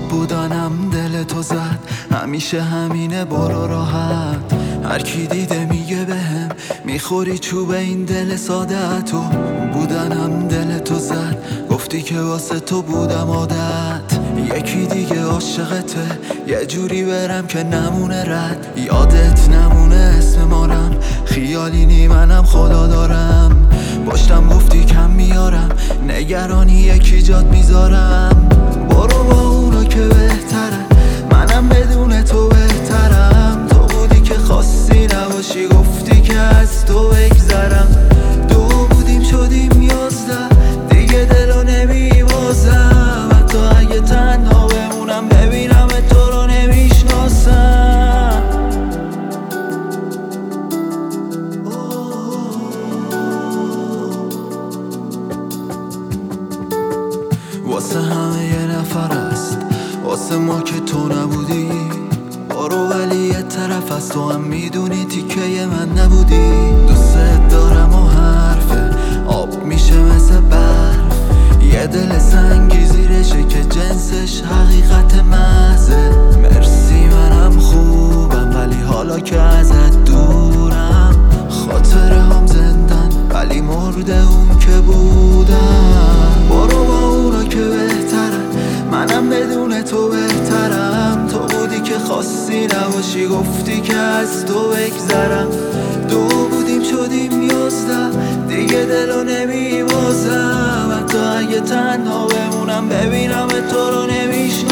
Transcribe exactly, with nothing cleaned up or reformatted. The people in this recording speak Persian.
بودنم دل تو زد، همیشه همینه برو راحت. هر کی دیده میگه بهم میخوری چوب این دل ساده تو. بودنم دل تو زد، گفتی که واسه تو بودم عادت. یکی دیگه عاشقته، یه جوری برم که نمونه رد. یادت نمونه اسم مارم، خیالی نی منم خدا دارم. پشتم گفتی کم میارم، نگرانی یکی جات میذارم. برو با اونا که بهتره، منم بدون تو بهترم. تو بودی که خواستی نباشی، گفتی که از تو بگذرم. دو بودیم شدیم یازده، دیگه دلو نمیبازم. حتی اگه تنها بمونم ببینم تو رو نمیشناسم. واسه همه یه نفر است، واسه ما که تو نبودی. برو ولی یه طرف از تو هم میدونی تیکه من نبودی. دوست دارم و حرفه آب میشه مثل برف. یه دل سنگی زیرشه که جنسش حقیقت محضه. مرسی منم خوبم ولی حالا که ازت دورم. خاطره هم زندن ولی مرده اون که بودم. برو با اونا که بهتره، منم بدون تو بهترم. تو بودی که خواستی نباشی، گفتی که از تو بگذرم. دو بودیم شدیم یازده، دیگه دلو نمیبازم. حتی اگه تنها بمونم ببینم تو رو نمیشناسم.